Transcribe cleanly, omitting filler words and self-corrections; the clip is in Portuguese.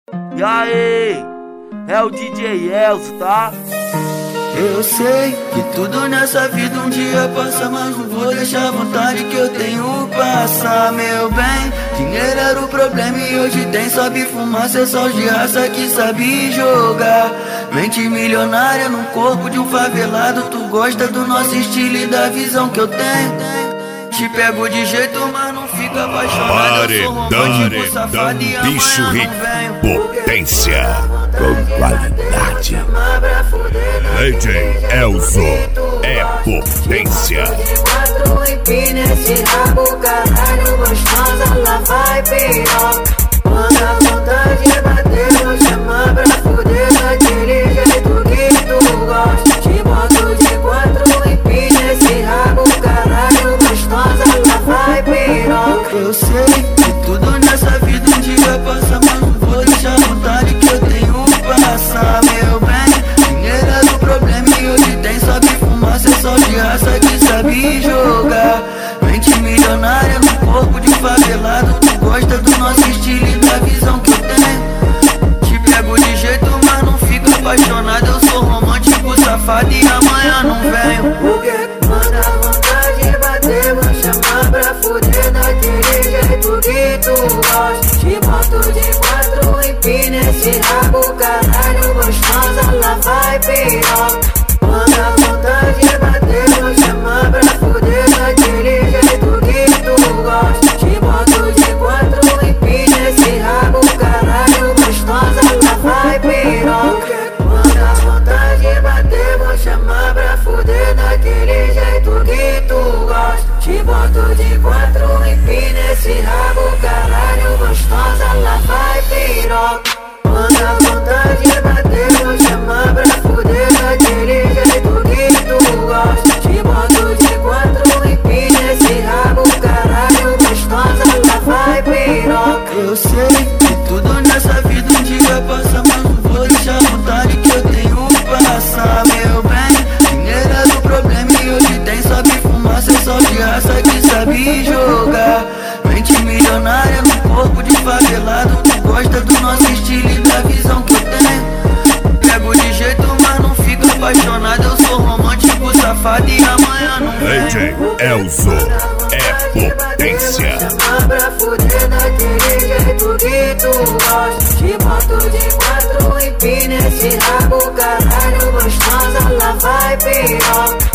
E aí, é o DJ Elzo, tá? Eu sei que tudo nessa vida um dia passa, mas não vou deixar a vontade que eu tenho passar, meu bem. Dinheiro era o problema e hoje tem, sobe fumaça, é só de raça que sabe jogar. Mente milionária no corpo de um favelado, tu gosta do nosso estilo e da visão que eu tenho. Te pego de jeito, mas não fica apaixonado. Eu sou romântico, safado e bicho amanhã rico, não venho. potência com qualidade. DJ Elzo é potência. Quatro empina esse rabo, caralho, gostosa, lá vai piroca. Quando a vontade bater, vou chamar pra fuder daquele jeito que tu gosta. Te boto de quatro, empina esse rabo, caralho, gostosa, lá vai piroca. Eu sei que tudo nessa vida um dia passa, mas não vou deixar a vontade que eu tenho passar, meu bem. Dinheiro era o problema e hoje tem, sobe fumaça, é só de raça que sabe jogar. Mente milionária no corpo de um favelado, tu gosta do nosso estilo e da visão que eu tenho. Te pego de jeito, mas não fica apaixonado. Eu sou romântico, safado e amanhã não venho. Porque quando a vontade bater, vou chamar pra fuder daquele jeito que tu gosta. Te boto de quatro, empina esse rabo, caralho, gostosa, lá vai piroca. Quando a vontade bater, vou chamar pra fuder daquele jeito que tu gosta. Te boto de quatro, empina esse rabo, caralho, gostosa, lá vai piroca. Quando a vontade bater, vou chamar pra fuder daquele jeito que tu gosta. Te boto de quatro, empina esse rabo, caralho, gostosa, lá vai piroca. Quando a vontade bater, vou chamar pra fuder daquele jeito que tu gosta. Te boto de quatro, empina esse rabo, caralho, gostosa, lá vai piroca. Eu sei que tudo nessa vida um dia passa, mas não vou deixar a vontade que eu tenho passar, meu bem. Dinheiro era o problema e hoje tem, sobe fumaça, é só de raça que sabe jogar. Mente milionária no corpo de favelado, tu gosta do nosso estilo e da visão que eu tenho. Pego de jeito, mas não fico apaixonado. Eu sou romântico, safado e amanhã não venho. DJ Elzo é potência. Chamar pra fuder daquele jeito que tu gosta. Te boto de quatro, empina esse rabo, caralho, gostosa, lá vai piroca.